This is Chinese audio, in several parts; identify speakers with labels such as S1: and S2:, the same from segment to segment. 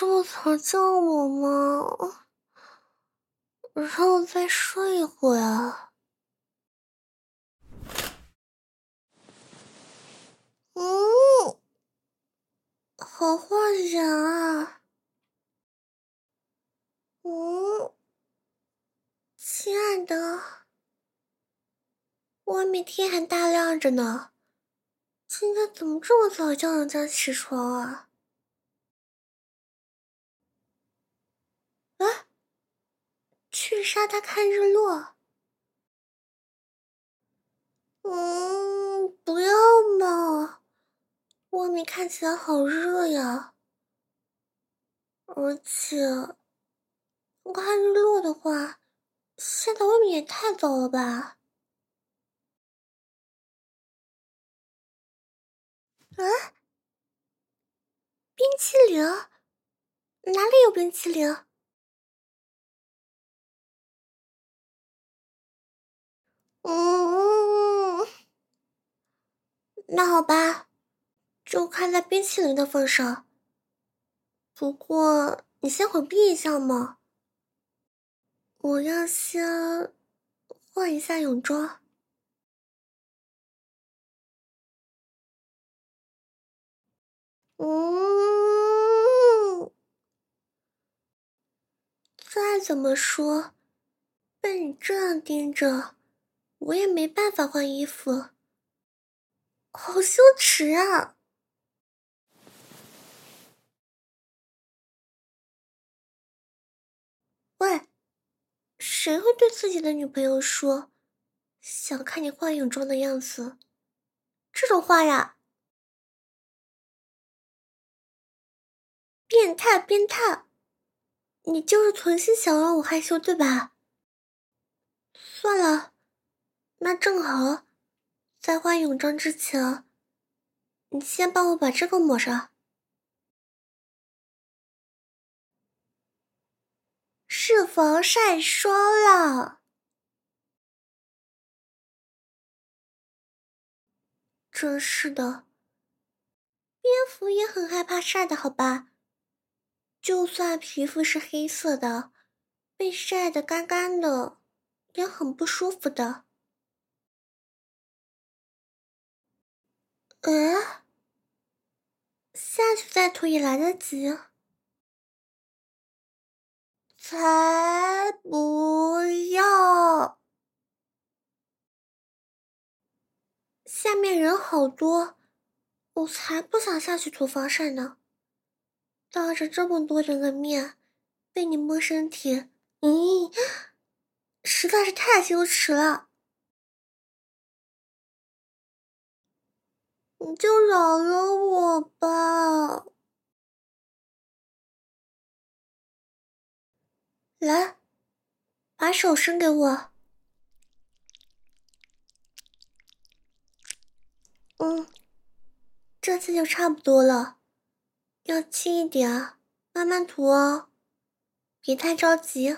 S1: 这才叫我吗？让我再睡一会啊。好话讲啊。亲爱的，外面天还大亮着呢，今天怎么这么早叫人家起床啊？去沙滩看日落。不要嘛，外面看起来好热呀。而且看日落的话，现在外面也太早了吧？冰淇淋？哪里有冰淇淋？那好吧，就看在冰淇淋的份上。不过你先回避一下嘛，我要先换一下泳装。再怎么说，被你这样盯着，我也没办法换衣服，好羞耻啊！喂，谁会对自己的女朋友说想看你换泳装的样子？这种话呀，变态变态！你就是存心想让我害羞对吧？算了，那正好，在换泳装之前，你先帮我把这个抹上。是防晒霜了。真是的，蝙蝠也很害怕晒的好吧？就算皮肤是黑色的，被晒得干干的，也很不舒服的。下去再涂也来得及。才不要！下面人好多，我才不想下去涂防晒呢。当着这么多人的面，被你摸身体，实在是太羞耻了。你就饶了我吧。来，把手伸给我。这次就差不多了，要轻一点啊，慢慢涂哦，别太着急。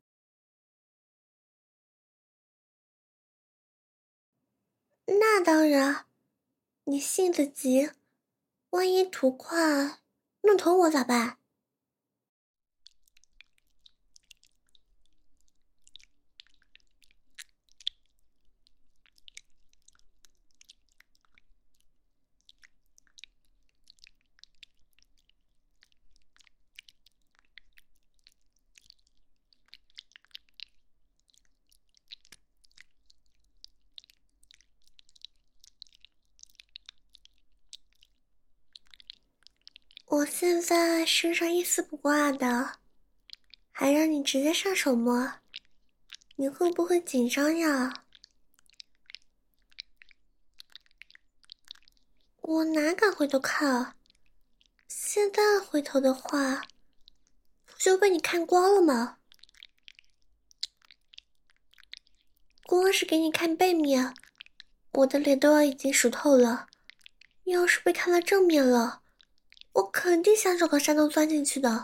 S1: 那当然，你性子急，万一涂快，弄疼我咋办？我现在身上一丝不挂的，还让你直接上手摸，你会不会紧张呀？我哪敢回头看啊？现在回头的话，不就被你看光了吗？光是给你看背面，我的脸都要已经熟透了。要是被看到正面了，我肯定想找个山洞钻进去的。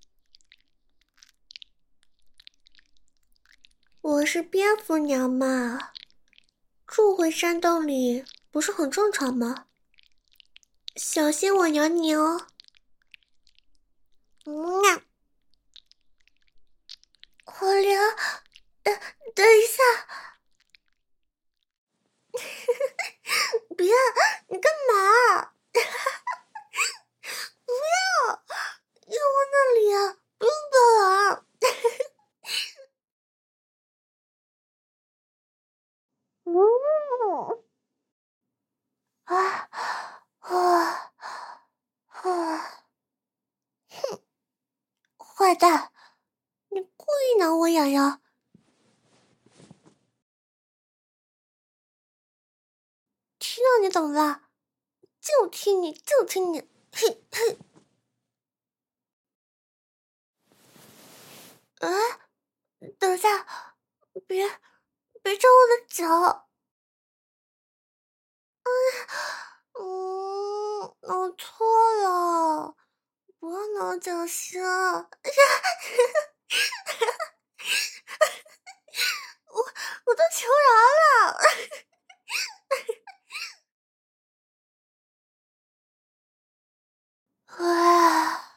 S1: 我是蝙蝠娘嘛，住回山洞里不是很正常吗？小心我咬你哦。 呀，好凉，等一下，别，你干嘛？不要，要我那里啊，不用抱啊。嗯，啊，啊，啊，坏蛋，你故意挠我痒痒，听到你怎么了？就听你，就听你，嘿嘿。啊，等一下，别别抓我的脚。我错了，不要挠脚心。我都求饶了。啊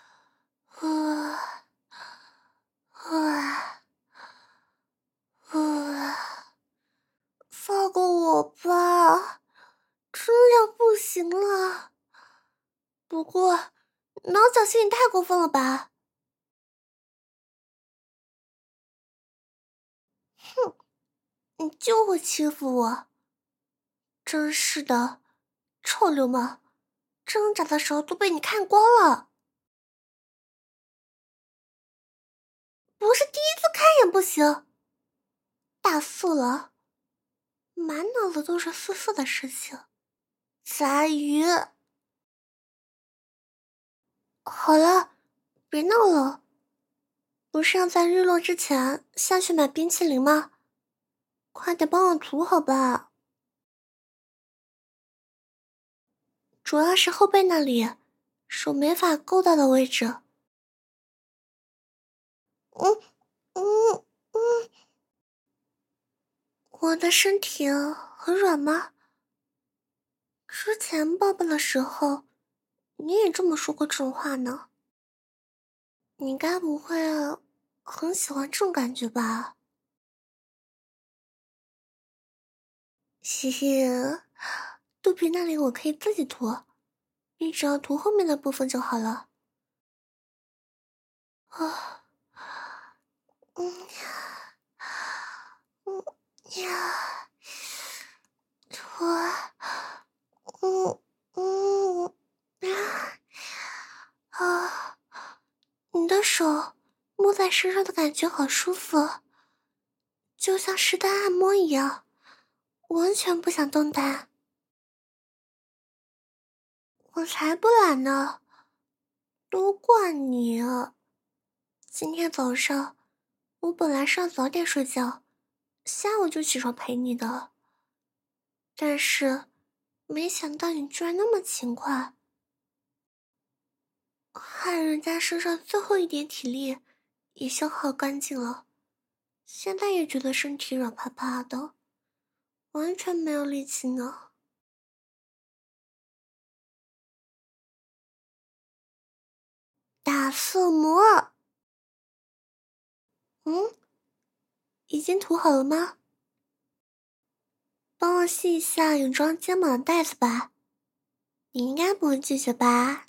S1: 啊啊啊！放过我吧，真要不行了。不过，挠脚心也太过分了吧？你就会欺负我，真是的，臭流氓！挣扎的时候都被你看光了，不是第一次看也不行。大四了，满脑子都是色色的事情。杂鱼，好了，别闹了。不是要在日落之前下去买冰淇淋吗？快点帮我涂好吧。主要是后背那里，手没法够到的位置。嗯嗯嗯，我的身体很软吗？之前抱抱的时候，你也这么说过这种话呢。你该不会很喜欢这种感觉吧？嘻嘻，肚皮那里我可以自己涂，你只要涂后面的部分就好了。啊，嗯嗯呀，涂，嗯嗯啊，你的手摸在身上的感觉好舒服，就像是在按摩一样，完全不想动弹。我才不懒呢，都怪你啊！今天早上我本来是要早点睡觉，下午就起床陪你的，但是没想到你居然那么勤快，害人家身上最后一点体力也消耗干净了，现在也觉得身体软趴趴的，完全没有力气呢。打色膜，嗯，已经涂好了吗？帮我系一下泳装肩膀的带子吧，你应该不会拒绝吧？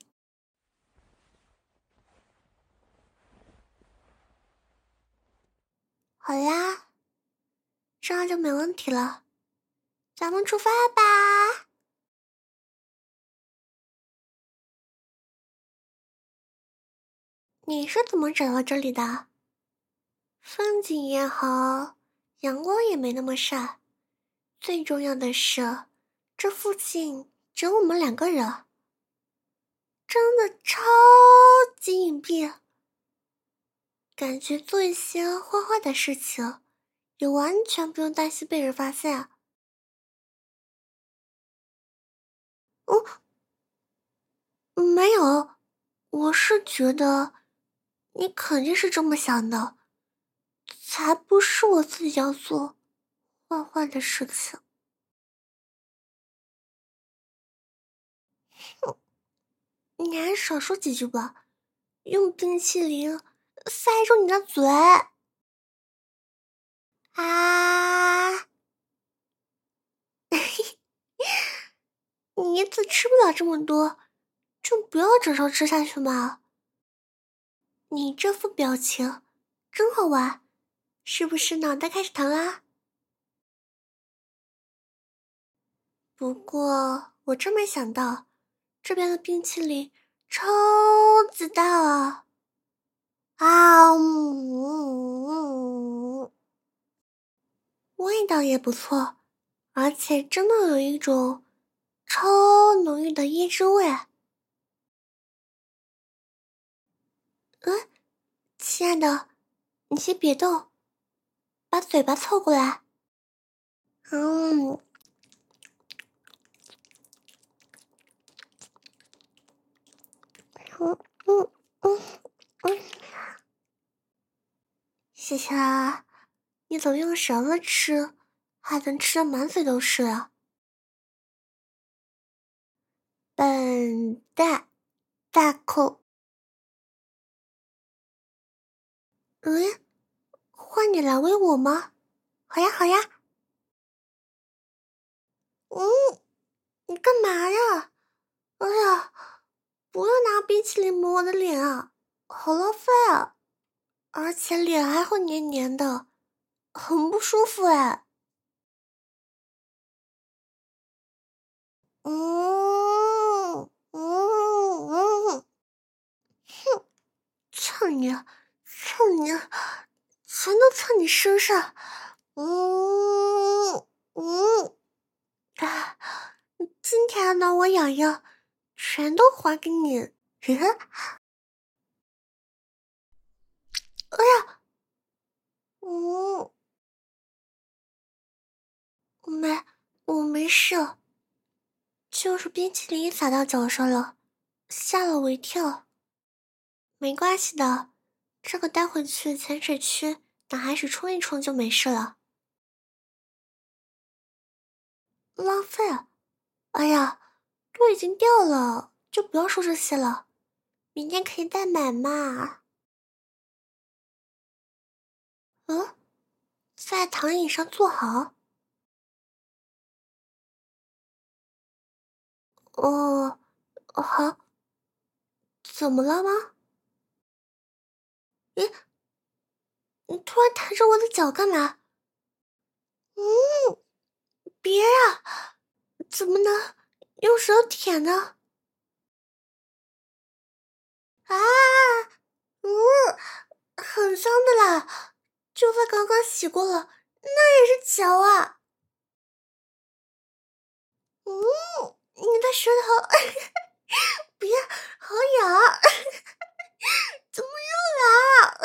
S1: 好啦，这样就没问题了，咱们出发吧。你是怎么找到这里的？风景也好，阳光也没那么晒，最重要的是，这附近只有我们两个人，真的超级隐蔽，感觉做一些坏坏的事情，也完全不用担心被人发现。没有，我是觉得你肯定是这么想的，才不是我自己要做坏坏的事情。你还少说几句吧， 用冰淇淋塞住你的嘴。啊！你一次吃不了这么多，就不要整手吃下去嘛。你这副表情真好玩，是不是脑袋开始疼啊？不过我真没想到，这边的冰淇淋超级大啊！味道也不错，而且真的有一种超浓郁的椰汁味。亲爱的，你先别动，把嘴巴凑过来。嗯嗯嗯嗯嗯，谢谢啊！你怎么用舌头吃，还能吃的满嘴都是啊？笨蛋，大口。嗯，换你来喂我吗？好呀好呀。嗯，你干嘛呀？哎呀，不要拿冰淇淋抹我的脸啊，好浪费啊！而且脸还会黏黏的，很不舒服哎。嗯嗯嗯，蹭你，蹭你，全都蹭你身上。嗯嗯，啊，今天呢我痒痒，全都还给你。哎呀，嗯，没，我没事，就是冰淇淋洒到脚上了，吓了我一跳。没关系的，这个待会去浅水区拿海水冲一冲就没事了。浪费啊！哎呀，都已经掉了，就不要说这些了，明天可以再买嘛。嗯，在躺椅上坐好。哦，好，怎么了吗？咦，你突然弹着我的脚干嘛？嗯，别呀、怎么能用手舔呢？啊，嗯，很脏的啦，就算刚刚洗过了，那也是脚啊。嗯，你的舌头，不要，好痒，怎么又来？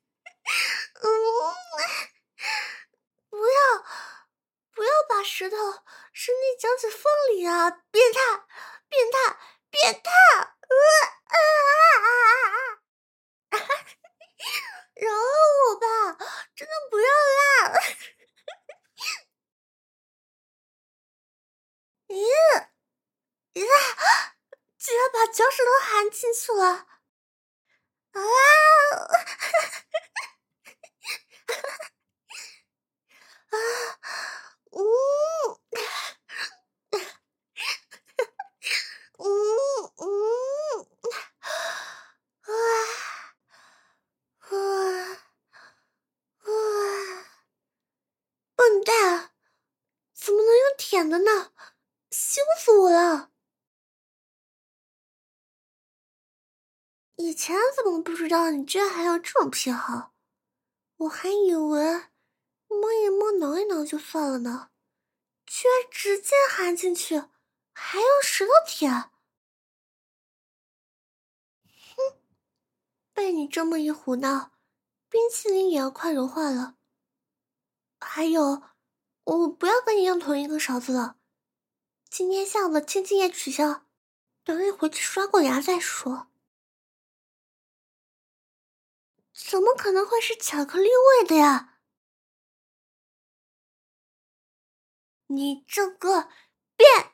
S1: 嗯，不要，不要把舌头伸进脚趾缝里啊！变态，变态，变态！饶了我吧，真的不要啦！咦，咦，居然把脚趾头含进去了！啊！啊！嗯嗯嗯，啊啊啊！笨蛋，怎么能用舔的呢？羞死我了！以前怎么不知道你居然还有这种癖好？我还以为摸一摸、挠一挠就算了呢，居然直接含进去，还用舌头舔！被你这么一胡闹，冰淇淋也要快融化了。还有，我不要跟你用同一个勺子了。今天下午的亲亲也取消，等你回去刷过牙再说。怎么可能会是巧克力味的呀？你这个变